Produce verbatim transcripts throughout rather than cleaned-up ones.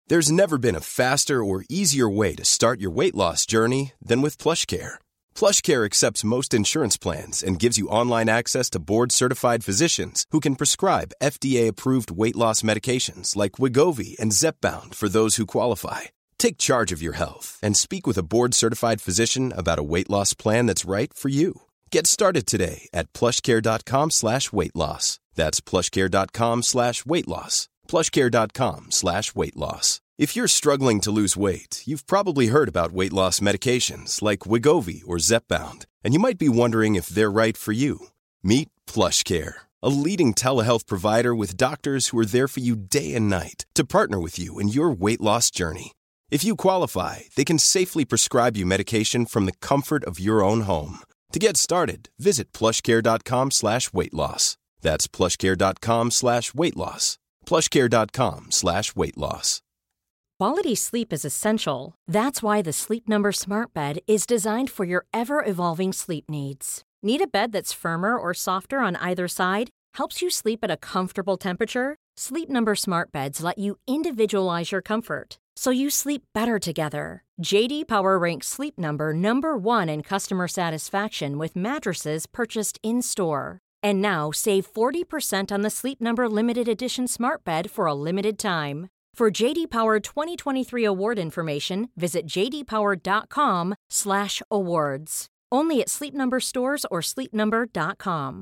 There's never been a faster or easier way to start your weight loss journey than with PlushCare. PlushCare accepts most insurance plans and gives you online access to board-certified physicians who can prescribe F D A-approved weight loss medications like Wegovy and Zepbound for those who qualify. Take charge of your health and speak with a board-certified physician about a weight loss plan that's right for you. Get started today at plushcare.com slash weight loss. That's plushcare.com slash weight loss. plushcare.com slash weight loss. If you're struggling to lose weight, you've probably heard about weight loss medications like Wegovy or Zepbound, and you might be wondering if they're right for you. Meet PlushCare, a leading telehealth provider with doctors who are there for you day and night to partner with you in your weight loss journey. If you qualify, they can safely prescribe you medication from the comfort of your own home. To get started, visit plushcare.com slash weight loss. That's plushcare.com slash weight loss. plushcare.com slash weight loss. Quality sleep is essential. That's why the Sleep Number Smart Bed is designed for your ever-evolving sleep needs. Need a bed that's firmer or softer on either side? Helps you sleep at a comfortable temperature? Sleep Number Smart Beds let you individualize your comfort, so you sleep better together. J D Power ranks Sleep Number number one in customer satisfaction with mattresses purchased in-store. And now, save forty percent on the Sleep Number Limited Edition Smart Bed for a limited time. For J D Power twenty twenty-three award information, visit jdpower.com slash awards. Only at Sleep Number stores or sleep number dot com.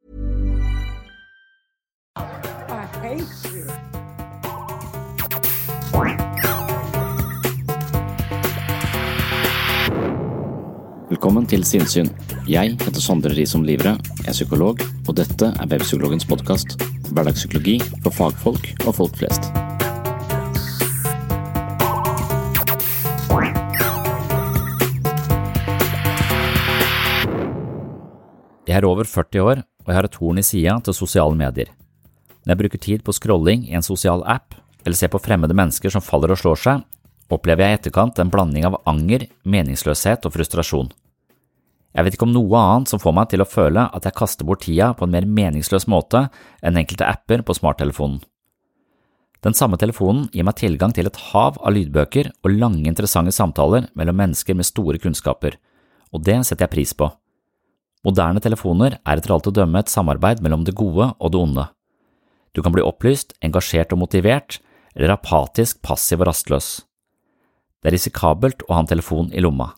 I hate you. Velkommen til Sinnsyn. Jeg heter Sondre Risom Livre, jeg er psykolog, og dette er Webpsykologens podcast. Hverdagspsykologi for fagfolk og folk flest. Jeg er over førti år, og jeg har et horn i siden til sosiale medier. Når jeg bruker tid på scrolling i en sosial app, eller ser på fremmede mennesker som faller og slår seg, opplever jeg i etterkant en blanding av anger, meningsløshet og frustrasjon. Jeg vet ikke om noe annet som får meg til å føle at jeg kaster bort tida på en mer meningsløs måte enn enkelte apper på smarttelefonen. Den samme telefonen gir meg tilgang til et hav av lydbøker og lange interessante samtaler mellom mennesker med store kunnskaper, og det setter jeg pris på. Moderne telefoner er etter alt å dømme et samarbeid mellom det gode og det onde. Du kan bli opplyst, engasjert og motivert, eller apatisk, passiv og rastløs. Det er risikabelt å ha en telefon i lomma.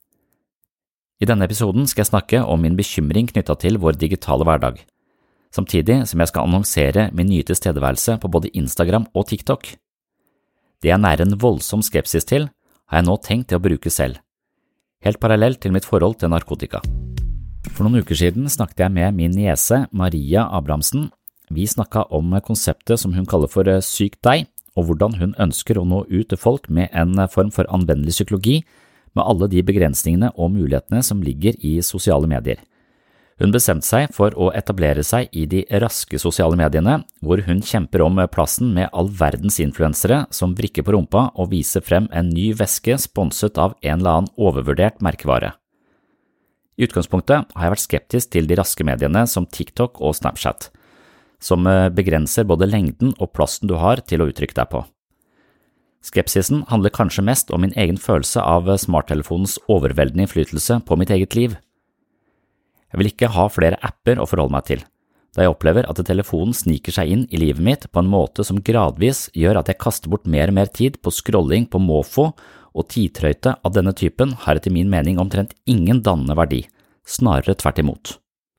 I denne episoden skal jeg snakke om min bekymring knyttet til vår digitale hverdag, samtidig som jeg skal annonsere min nye tilstedeværelse på både Instagram og TikTok. Det jeg nærer en voldsom skepsis til, har jeg nå tenkt til å bruke selv, helt parallelt til mitt forhold til narkotika. For noen uker siden snakket jeg med min niese Maria Abrahamsen. Vi snakket om konseptet som hun kaller for syk deg, og hvordan hun ønsker å nå ut til folk med en form for anvendelig psykologi, med alle de begrensningene og mulighetene som ligger i sosiale medier. Hun bestemte seg for å etablere seg i de raske sosiale mediene, hvor hun kjemper om plassen med all verdens influensere som vrikker på rumpa og viser frem en ny veske sponset av en eller annen overvurdert merkevare. I utgangspunktet har jeg vært skeptisk til de raske mediene som TikTok og Snapchat, som begrenser både lengden og plassen du har til å uttrykke deg på. Skepsisen handler kanskje mest om min egen følelse av smarttelefonens overveldende innflytelse på mitt eget liv. Jeg vil ikke ha flere apper å forholde meg til, da jeg opplever at telefonen sniker seg inn i livet mitt på en måte som gradvis gjør at jeg kaster bort mer og mer tid på scrolling på måfå, og tidtrøyte av denne typen har etter min mening omtrent ingen dannende verdi, snarere tvert imot.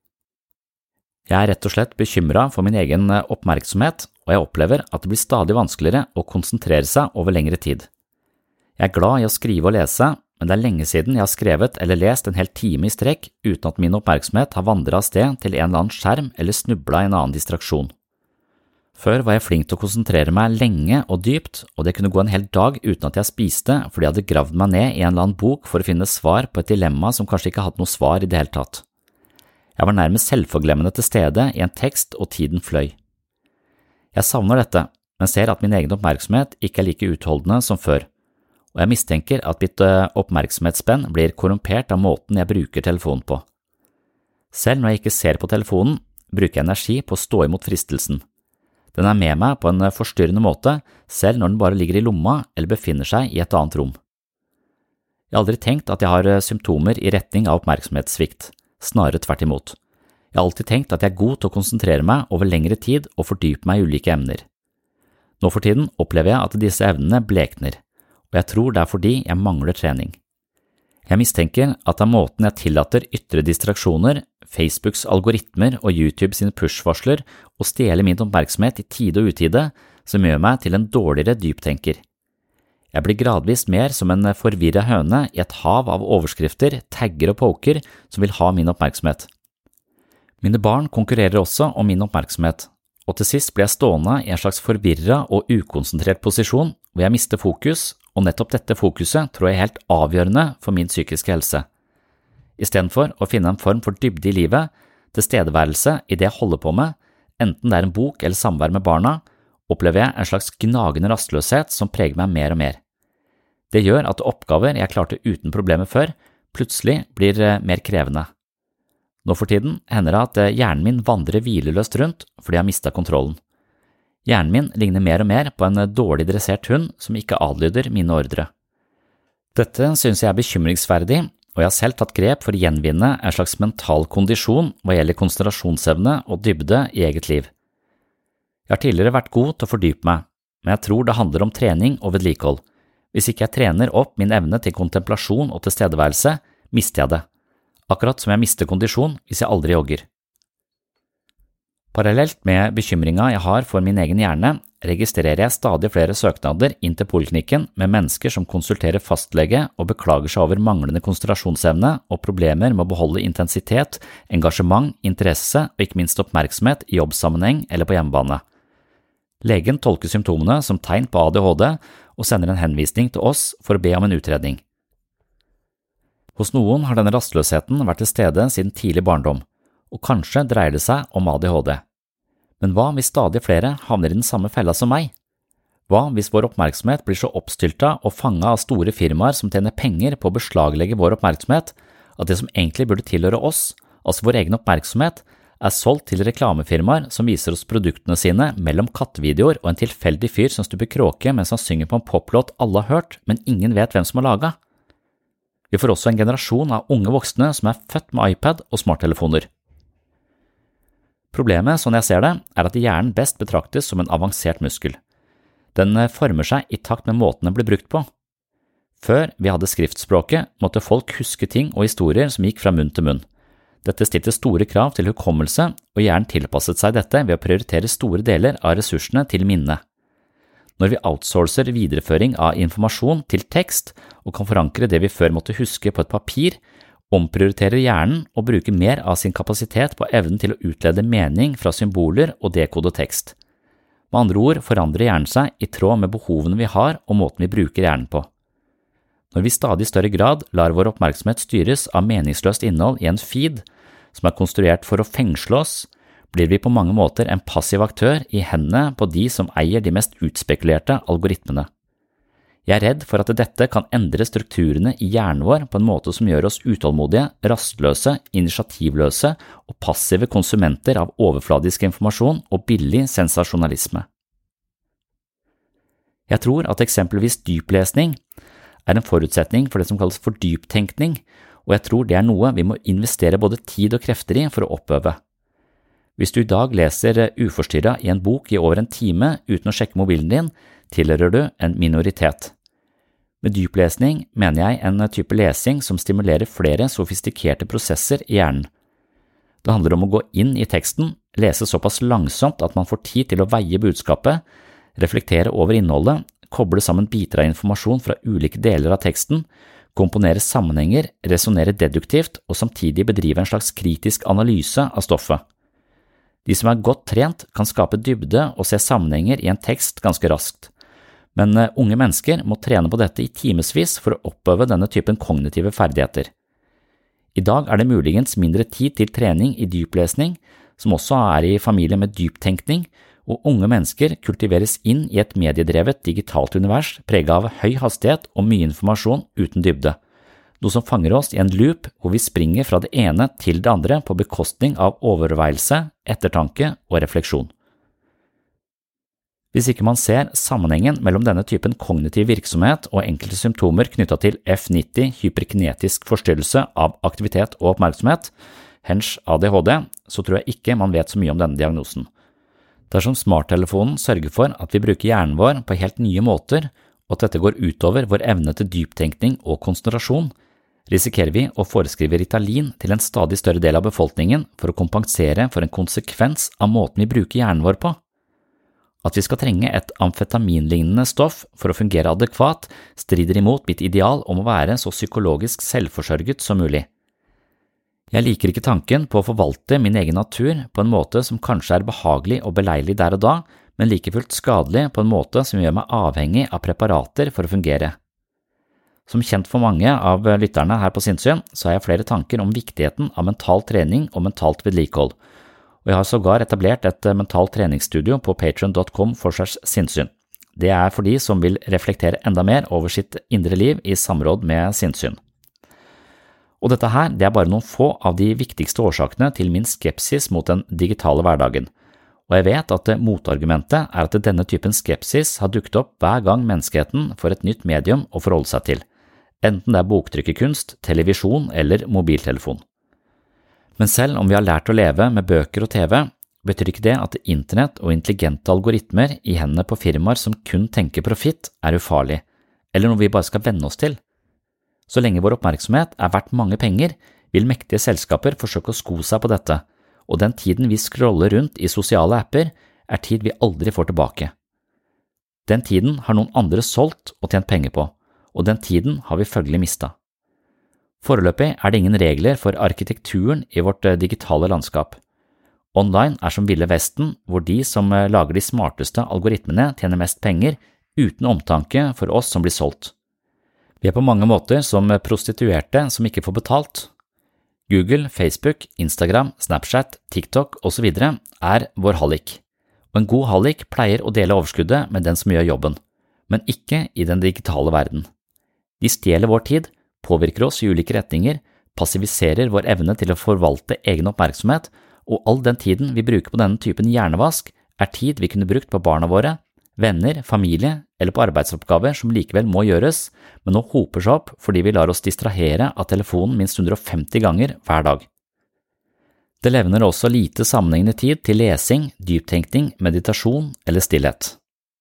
Jeg er rett og slett bekymret for min egen oppmerksomhet, og jeg opplever at det blir stadig vanskeligere å konsentrere seg over lengre tid. Jeg er glad i å skrive og lese, men det er lenge siden jeg har skrevet eller lest en hel time i strekk uten at min oppmerksomhet har vandret av sted til en eller annen skjerm eller snublet i en annen distraksjon. Før var jeg flink til å konsentrere meg lenge og dypt, og det kunne gå en hel dag uten at jeg spiste fordi jeg hadde gravd meg ned i en eller annen bok for å finne svar på et dilemma som kanskje ikke hadde noe svar i det hele tatt. Jeg var nærmest selvforglemmende til stede i en tekst, og tiden fløy. Jeg savner dette, men ser at min egen oppmerksomhet ikke er like utholdende som før, og jeg mistenker at mitt oppmerksomhetsspenn blir korrumpert av måten jeg bruker telefonen på. Selv når jeg ikke ser på telefonen, bruker jeg energi på å stå imot fristelsen. Den er med meg på en forstyrrende måte, selv når den bare ligger i lomma eller befinner seg i et annet rom. Jeg har aldri tenkt at jeg har symptomer i retning av oppmerksomhetssvikt, snarere tvert imot. Jeg har alltid tenkt at jeg er god til å konsentrere meg over lengre tid og fordype meg i ulike emner. Nå for tiden opplever jeg at disse evnene blekner, og jeg tror det er fordi jeg mangler trening. Jeg mistenker at det er måten jeg tillater ytre distraksjoner, Facebooks algoritmer og YouTube sine push-varsler å stjele min oppmerksomhet i tide og utide, som gjør meg til en dårligere dyptenker. Jeg blir gradvis mer som en forvirret høne i et hav av overskrifter, tagger og poker som vil ha min oppmerksomhet. Mine barn konkurrerer også om min oppmerksomhet, og til sist blir jeg stående i en slags forvirret og ukonsentrert posisjon hvor jeg mister fokus, og nettopp dette fokuset tror jeg er helt avgjørende for min psykiske helse. I stedet for å finne en form for dybde i livet, tilstedeværelse i det jeg holder på med, enten det er en bok eller samvær med barna, opplever jeg en slags gnagende rastløshet som preger meg mer og mer. Det gjør at oppgaver jeg klarte uten problemer før, plutselig blir mer krevende. Nå for tiden hender det at hjernen min vandrer hvileløst rundt fordi jeg har mistet kontrollen. Hjernen min ligner mer og mer på en dårlig dressert hund som ikke adlyder mine ordre. Dette synes jeg er bekymringsverdig, og jeg har selv tatt grep for å gjenvinne en slags mental kondisjon hva gjelder konsentrasjonsevne og dybde i eget liv. Jeg har tidligere vært god til å fordype meg, men jeg tror det handler om trening og vedlikehold. Hvis ikke jeg trener opp min evne til kontemplasjon og tilstedeværelse, mister jeg det, akkurat som jeg mister kondisjon hvis jeg aldri jogger. Parallelt med bekymringen jeg har for min egen hjerne, registrerer jeg stadig flere søknader inn til poliklinikken med mennesker som konsulterer fastlege og beklager seg over manglende konsentrasjonsevne og problemer med å beholde intensitet, engasjement, interesse og ikke minst oppmerksomhet i jobbsammenheng eller på hjemmebane. Legen tolker symptomene som tegn på A D H D og sender en henvisning til oss for å be om en utredning. Hos noen har denne rastløsheten vært til stede siden tidlig barndom, og kanskje dreier det seg om A D H D. Men hva hvis stadig flere havner i den samme fella som meg? Hva hvis vår oppmerksomhet blir så oppstyltet og fanget av store firmaer som tjener penger på å beslaglegge vår oppmerksomhet, at det som egentlig burde tilhøre oss, altså vår egen oppmerksomhet, er solgt til reklamefirmaer som viser oss produktene sine mellom kattevideoer og en tilfeldig fyr som stuper kråke mens han synger på en poplåt alle har hørt, men ingen vet hvem som har laget. Vi får også en generasjon av unge voksne som er født med iPad og smarttelefoner. Problemet, sånn jeg ser det, er at hjernen best betraktes som en avansert muskel. Den former seg i takt med måten den blir brukt på. Før vi hadde skriftspråket, måtte folk huske ting og historier som gikk fra munn til munn. Dette stilte store krav til hukommelse, og hjernen tilpasset seg dette ved å prioritere store deler av ressursene til minne. Når vi outsourcer videreføring av informasjon til tekst og kan forankre det vi før måtte huske på et papir, omprioriterer hjernen og bruker mer av sin kapasitet på evnen til å utlede mening fra symboler og dekode tekst. Med andre ord forandrer hjernen seg i tråd med behovene vi har og måten vi bruker hjernen på. Når vi i stadig større grad lar vår oppmerksomhet styres av meningsløst innhold i en feed, som er konstruert for å fengsle oss, blir vi på mange måter en passiv aktør i hendene på de som eier de mest utspekulerte algoritmene. Jeg er redd for at dette kan endre strukturene i hjernen vår på en måte som gjør oss utålmodige, rastløse, initiativløse og passive konsumenter av overfladisk informasjon og billig sensasjonalisme. Jeg tror at eksempelvis dyplesning er en forutsetning for det som kalles for dyptenkning, og jeg tror det er noe vi må investere både tid og krefter i for å oppøve. Hvis du i dag leser uforstyrret i en bok i over en time uten å sjekke mobilen din, tilhører du en minoritet. Med dyplesning mener jeg en type lesing som stimulerer flere sofistikerte prosesser i hjernen. Det handler om å gå inn i teksten, lese såpass langsomt at man får tid til å veie budskapet, reflektere over innholdet, koble sammen biter av informasjon fra ulike deler av teksten, komponere sammenhenger, resonere deduktivt og samtidig bedrive en slags kritisk analyse av stoffet. De som er godt trent kan skape dybde og se sammenhenger i en tekst ganske raskt, men unge mennesker må trene på dette i timesvis for å oppøve denne typen kognitive ferdigheter. I dag er det muligens mindre tid til trening i dyplesning, som også er i familie med dyptenkning, og unge mennesker kultiveres inn i et mediedrevet digitalt univers preget av høy hastighet og mye informasjon uten dybde, noe som fanger oss i en loop hvor vi springer fra det ene til det andre på bekostning av overveielse, ettertanke og refleksjon. Hvis ikke man ser sammenhengen mellom denne typen kognitiv virksomhet og enkelte symptomer knyttet til F nitti hyperkinetisk forstyrrelse av aktivitet og oppmerksomhet, hens A D H D, så tror jeg ikke man vet så mye om denne diagnosen. Dersom smarttelefonen sørger for at vi bruker hjernen vår på helt nye måter, og at dette går utover vår evne til dyptenkning og konsentrasjon, risikerer vi å foreskrive Ritalin til en stadig større del av befolkningen for å kompensere for en konsekvens av måten vi bruker hjernen vår på. At vi skal trenge et amfetaminlignende stoff for å fungere adekvat strider imot mitt ideal om å være så psykologisk selvforsørget som mulig. Jeg liker ikke tanken på å forvalte min egen natur på en måte som kanskje er behagelig og beleilig der og da, men like fullt skadelig på en måte som gjør meg avhengig av preparater for å fungere. Som kjent for mange av lytterne her på Sinnsyn, så har jeg flere tanker om viktigheten av mental trening og mentalt vedlikehold, og jeg har sågar etablert et mentalt treningsstudio på patreon punktum com slash sinnssyn. Det er for de som vil reflektere enda mer over sitt indre liv i samråd med sinnssyn. Og dette her, det er bare noen få av de viktigste årsakene til min skepsis mot den digitale hverdagen. Og jeg vet at motargumentet er at denne typen skepsis har dukket opp hver gang menneskeheten får et nytt medium å forholde seg til, enten det er boktrykkerkunst, televisjon eller mobiltelefon. Men selv om vi har lært å leve med bøker og T V, betyr ikke det at internett og intelligente algoritmer i hendene på firmaer som kun tenker profitt er ufarlig, eller noe vi bare skal venne oss til. Så lenge vår oppmerksomhet er verdt mange penger, vil mektige selskaper forsøke å sko seg på dette, og den tiden vi scroller rundt i sosiale apper er tid vi aldri får tilbake. Den tiden har noen andre solgt og tjent penger på, og den tiden har vi følgelig mistet. Foreløpig er det ingen regler for arkitekturen i vårt digitale landskap. Online er som ville vesten, hvor de som lager de smarteste algoritmene tjener mest penger, uten omtanke for oss som blir solgt. Vi er på mange måter som prostituerte som ikke får betalt. Google, Facebook, Instagram, Snapchat, TikTok og så videre er vår hallik, og en god hallik pleier å dele overskuddet med den som gjør jobben, men ikke i den digitale verden. De stjeler vår tid, påvirker oss i ulike retninger, passiviserer vår evne til å forvalte egen oppmerksomhet, og all den tiden vi bruker på denne typen hjernevask er tid vi kunne brukt på barna våre, venner, familie eller på arbeidsoppgaver som likevel må gjøres, men nå hoper seg opp fordi vi lar oss distrahere av telefonen minst hundre og femti ganger hver dag. Det levner også lite sammenhengende tid til lesing, dyptenkning, meditasjon eller stillhet.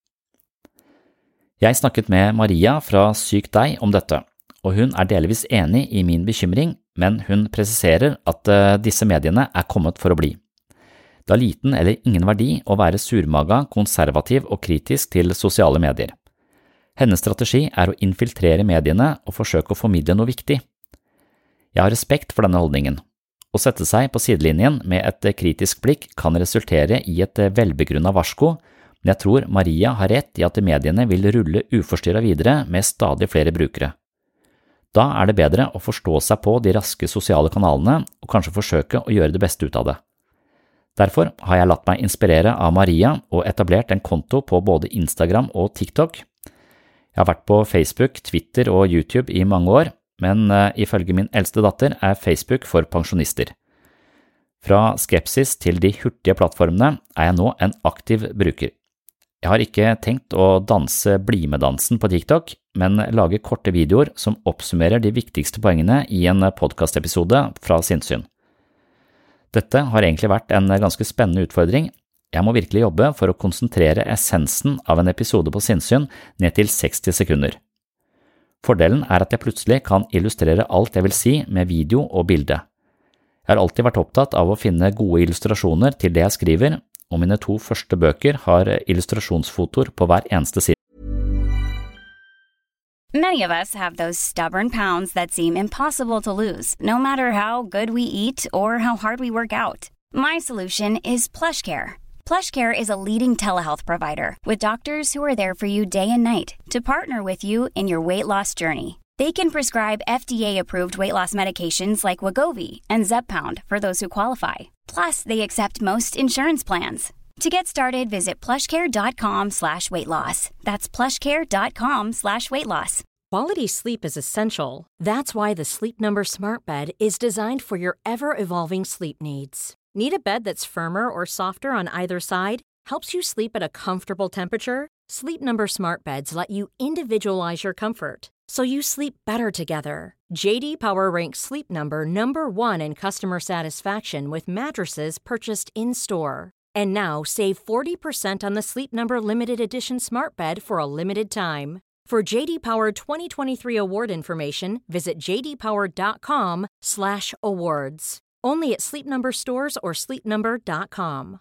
Jeg snakket med Maria fra Syk deg om dette, og hun er delvis enig i min bekymring, men hun presiserer at disse mediene er kommet for å bli. Det har liten eller ingen verdi å være surmaga, konservativ og kritisk til sosiale medier. Hennes strategi er å infiltrere mediene og forsøke å formidle noe viktig. Jeg har respekt for denne holdningen. Å sette seg på sidelinjen med et kritisk blikk kan resultere i et velbegrunnet varsko, men jeg tror Maria har rett i at mediene vil rulle uforstyrret videre med stadig flere brukere. Da er det bedre å forstå seg på de raske sosiale kanalene og kanskje forsøke å gjøre det beste ut av det. Derfor har jeg latt meg inspirere av Maria og etablert en konto på både Instagram og TikTok. Jeg har vært på Facebook, Twitter og YouTube i mange år, men uh, ifølge min eldste datter er Facebook for pensjonister. Fra skepsis til de hurtige plattformene er jeg nå en aktiv bruker. Jeg har ikke tenkt å danse bli-med-dansen på TikTok, men lage korte videoer som oppsummerer de viktigste poengene i en podcastepisode fra Sinnssyn. Dette har egentlig vært en ganske spennende utfordring. Jeg må virkelig jobbe for å konsentrere essensen av en episode på Sinnssyn ned til seksti sekunder. Fordelen er at jeg plutselig kan illustrere alt jeg vil si med video og bilde. Jeg har alltid vært opptatt av å finne gode illustrasjoner til det jeg skriver, og mine to første bøker har illustrasjonsfotoer på hver eneste side. Many of us have those stubborn pounds that seem impossible to lose, no matter how good we eat or how hard we work out. My solution is PlushCare. PlushCare is a leading telehealth provider with doctors who are there for you day and night to partner with you in your weight loss journey. They can prescribe F D A-approved weight loss medications like Wegovy and Zepbound for those who qualify. Plus, they accept most insurance plans. To get started, visit plushcare.com slash weight loss. That's plushcare.com slash weight loss. Quality sleep is essential. That's why the Sleep Number Smart Bed is designed for your ever-evolving sleep needs. Need a bed that's firmer or softer on either side? helps you sleep at a comfortable temperature, Sleep Number smart beds let you individualize your comfort, so you sleep better together. J D Power ranks Sleep Number number one in customer satisfaction with mattresses purchased in-store. And now, save forty percent on the Sleep Number Limited Edition smart bed for a limited time. For J D Power twenty twenty-three award information, visit j d power dot com slash awards. Only at Sleep Number stores or sleep number dot com.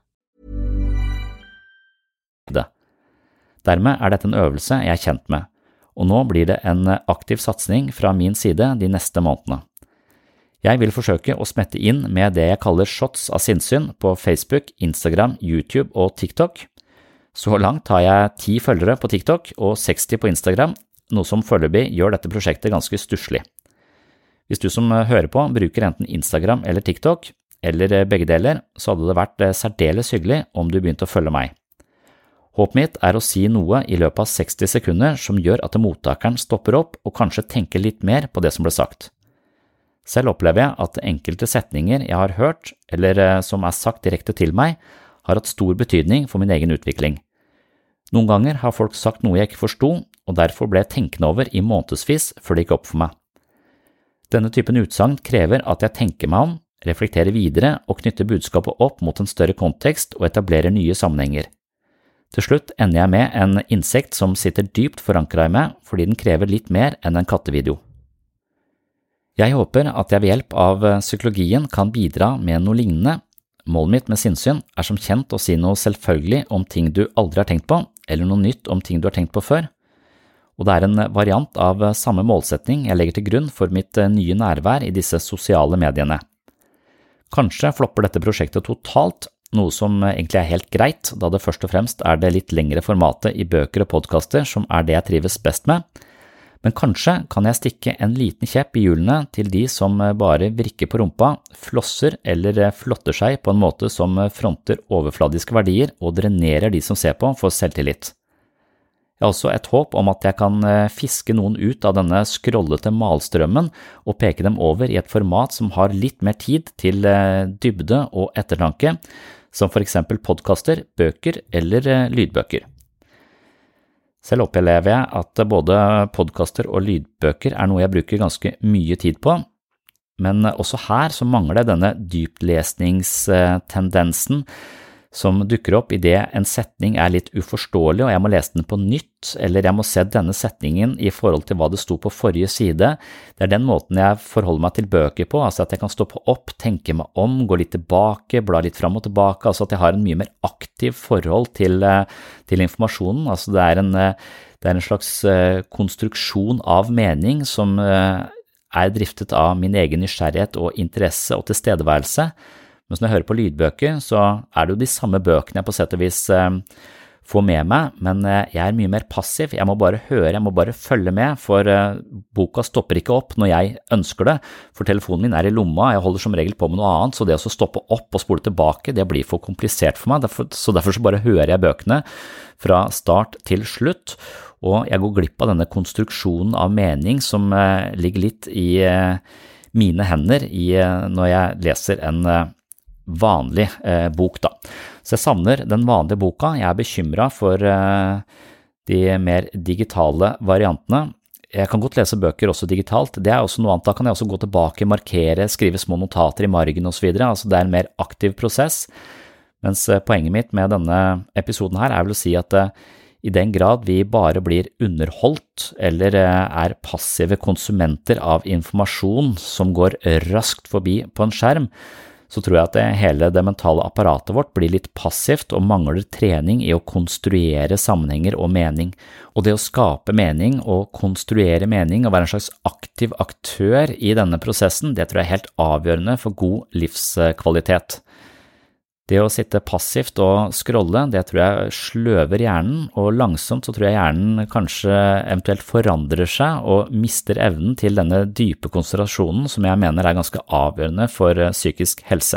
Dermed er dette en øvelse jeg er kjent med, og nå blir det en aktiv satsing fra min side de neste månedene. Jeg vil forsøke å smette inn med det jeg kaller shots av sinnssyn på Facebook, Instagram, YouTube og TikTok. Så langt har jeg ti følgere på TikTok og seksti på Instagram, noe som foreløpig gjør dette prosjektet ganske stusslig. Hvis du som hører på bruker enten Instagram eller TikTok, eller begge deler, så hadde det vært særdeles hyggelig om du begynte å følge meg. Håpet mitt er å si noe i løpet av seksti sekunder som gjør at mottakeren stopper opp og kanskje tenker litt mer på det som ble sagt. Selv opplever jeg at enkelte setninger jeg har hørt, eller som er sagt direkte til meg, har hatt stor betydning for min egen utvikling. Noen ganger har folk sagt noe jeg ikke forstod, og derfor ble jeg tenkende over i månedsvis før det gikk opp for meg. Denne typen utsagn krever at jeg tenker meg om, reflekterer videre og knytter budskapet opp mot en større kontekst og etablerer nye sammenhenger. Til slutt ender jeg med en innsikt som sitter dypt forankret i meg fordi den krever litt mer enn en kattevideo. Jeg håper at jeg ved hjelp av psykologien kan bidra med noe lignende. Målet mitt med sinnssyn er som kjent å si noe selvfølgelig om ting du aldri har tenkt på, eller noe nytt om ting du har tenkt på før. Og det er en variant av samme målsetning jeg legger til grunn for mitt nye nærvær i disse sosiale mediene. Kanskje flopper dette prosjektet totalt, noe som egentlig er helt greit, da det først og fremst er det litt lengre formatet i bøker og podcaster som er det jeg trives best med. Men kanskje kan jeg stikke en liten kjepp i hjulene til de som bare vrikker på rumpa, flosser eller flotter seg på en måte som fronter overfladiske verdier og drenerer de som ser på for selvtillit. Jeg har også et håp om at jeg kan fiske noen ut av denne scrollete malstrømmen og peke dem over i et format som har litt mer tid til dybde og ettertanke, som for eksempel podcaster, bøker eller lydbøker. Selv opplever jeg at både podcaster og lydbøker er noe jeg bruker ganske mye tid på, men også her så mangler det denne dyplesningstendensen som dukker opp i det en setning er litt uforståelig og jeg må lese den på nytt, eller jeg må se denne setningen i forhold til hva det sto på forrige side. Det er den måten jeg forholder meg til bøker på, altså at jeg kan stoppe opp, tenke meg om, gå litt tilbake, bla litt fram og tilbake, altså at jeg har en mye mer aktiv forhold til, til informasjonen. Altså det er en, det er en slags konstruksjon av mening som er driftet av min egen nysgjerrighet og interesse og tilstedeværelse. Men når jeg hører på lydbøker, så er det jo de samme bøkene jeg på sett og vis eh, får med meg, men eh, jeg er mye mer passiv. Jeg må bare høre, jeg må bare følge med, for eh, boka stopper ikke opp når jeg ønsker det, for telefonen min er i lomma, jeg holder som regel på med noe annet, så det å stoppe opp og spole tilbake, det blir for komplisert for meg, derfor, så derfor så bare hører jeg bøkene fra start til slutt, og jeg går glipp av denne konstruksjonen av mening som eh, ligger litt i eh, mine hender i, eh, når jeg leser en eh, vanlig eh, bok da. Så jeg savner den vanlige boka, jeg er bekymret for eh, de mer digitale variantene. Jeg kan godt lese bøker også digitalt, det er også noe annet, da kan jeg også gå tilbake, markere, skrive små notater i margen og så videre, altså det er en mer aktiv prosess, mens eh, poenget mitt med denne episoden her er vel å si at eh, i den grad vi bare blir underholdt eller eh, er passive konsumenter av informasjon som går raskt forbi på en skjerm, så tror jeg at det, hele det mentale apparatet vårt blir litt passivt og mangler trening i å konstruere sammenhenger og mening. Og det å skape mening og konstruere mening og være en slags aktiv aktør i denne prosessen, det tror jeg er helt avgjørende for god livskvalitet. Det å sitte passivt og scrolle, det tror jeg sløver hjernen, og langsomt så tror jeg hjernen kanskje eventuelt forandrer seg og mister evnen til denne dype konsentrasjonen som jeg mener er ganske avgjørende for psykisk helse.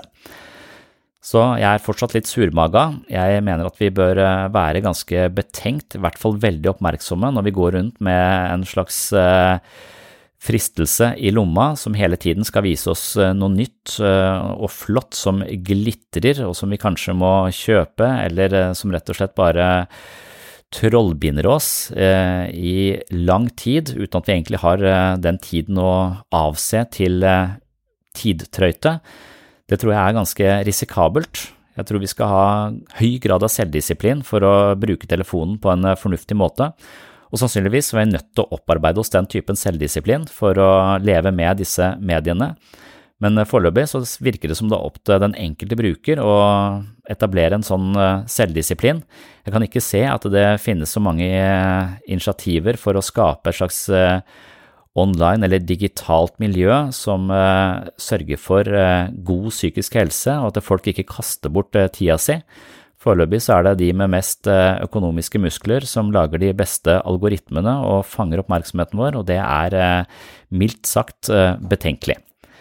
Så jeg er fortsatt litt surmaga. Jeg mener at vi bør være ganske betenkt, i hvert fall veldig oppmerksomme når vi går rundt med en slags fristelse i lomma som hele tiden skal vise oss noe nytt og flott som glitrer, og som vi kanskje må kjøpe, eller som rett og slett bare trollbinder oss i lang tid, uten at vi egentlig har den tiden å avse til tidtrøyte. Det tror jeg er ganske risikabelt. Jeg tror vi skal ha høy grad av selvdisiplin for å bruke telefonen på en fornuftig måte. Og sannsynligvis er vi nødt til å opparbeide oss den typen selvdisiplin for å leve med disse mediene. Men foreløpig så virker det som det er opp til den enkelte bruker å etablere en sånn selvdisiplin. Jeg kan ikke se at det finnes så mange initiativer for å skape et slags online eller digitalt miljø som sørger for god psykisk helse, og at folk ikke kaster bort tida si. Foreløpig så er det de med mest økonomiske muskler som lager de beste algoritmene og fanger oppmerksomheten vår, og det er mildt sagt betenkelig.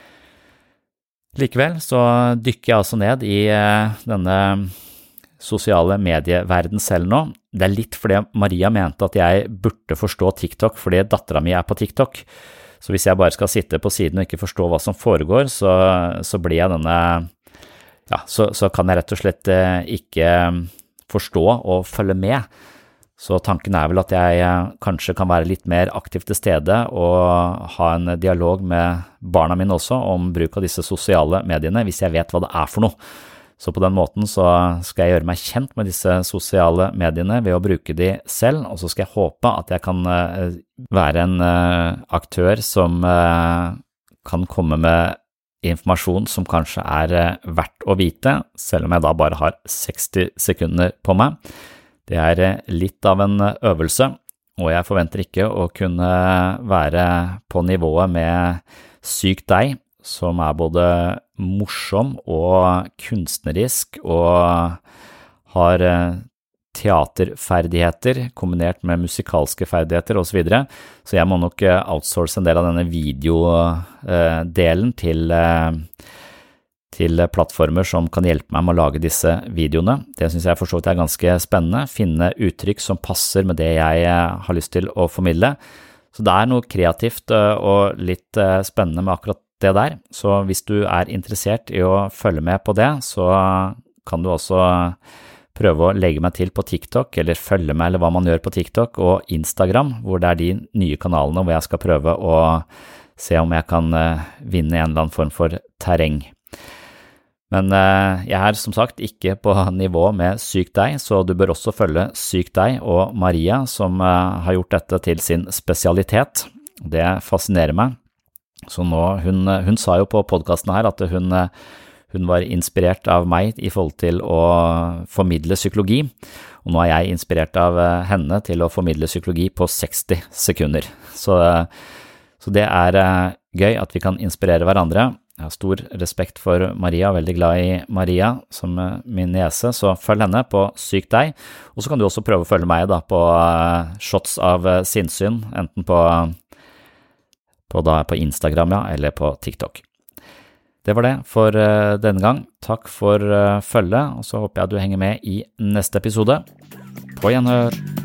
Likevel så dykker jeg altså ned i denne sosiale medieverden selv nå. Det er litt fordi Maria mente at jeg burde forstå TikTok fordi datteren min er på TikTok. Så hvis jeg bare skal sitte på siden og ikke forstå hva som foregår, så, så blir jeg denne Ja, så, så kan jeg rett og slett ikke forstå og følge med. Så tanken er vel at jeg kanskje kan være litt mer aktivt til stede og ha en dialog med barna mine også om bruk av disse sosiale mediene, hvis jeg vet hva det er for noe. Så på den måten så skal jeg gjøre meg kjent med disse sosiale mediene ved å bruke de selv, og så skal jeg håpe at jeg kan være en aktør som kan komme med informasjon som kanskje er verdt å vite, selv om jeg da bare har seksti sekunder på meg. Det er litt av en øvelse, og jeg forventer ikke å kunne være på nivået med Syk deg, som er både morsom og kunstnerisk, og har teaterferdigheter kombinert med musikalske ferdigheter og så videre. Så jeg må nok outsource en del av denne videodelen til, til plattformer som kan hjelpe meg med å lage disse videoene. Det synes jeg for så vidt er ganske spennende, finne uttrykk som passer med det jeg har lyst til å formidle. Så det er noe kreativt og litt spennende med akkurat det der. Så hvis du er interessert i å følge med på det, så kan du også prøve å legge meg til på TikTok, eller følge meg, eller hva man gjør på TikTok, og Instagram, hvor det er de nye kanalene hvor jeg skal prøve å se om jeg kan vinne en eller annen form for terreng. Men jeg er som sagt ikke på nivå med Syk deg, så du bør også følge Syk deg og Maria, som har gjort dette til sin spesialitet. Det fascinerer meg. Så nå, hun, hun sa jo på podcasten her at hun Hun var inspirert av meg i forhold til å formidle psykologi, og nå er jeg inspirert av henne til å formidle psykologi på seksti sekunder. Så, så det er gøy at vi kan inspirere hverandre. Jeg har stor respekt for Maria, veldig glad i Maria som min niese, så følg henne på Syk deg. Og så kan du også prøve å følge meg da på shots av sinnssyn, enten på, på, da, på Instagram ja, eller på TikTok. Det var det for denne gang. Takk for følget, og så håper jeg du henger med i neste episode. På gjenhør!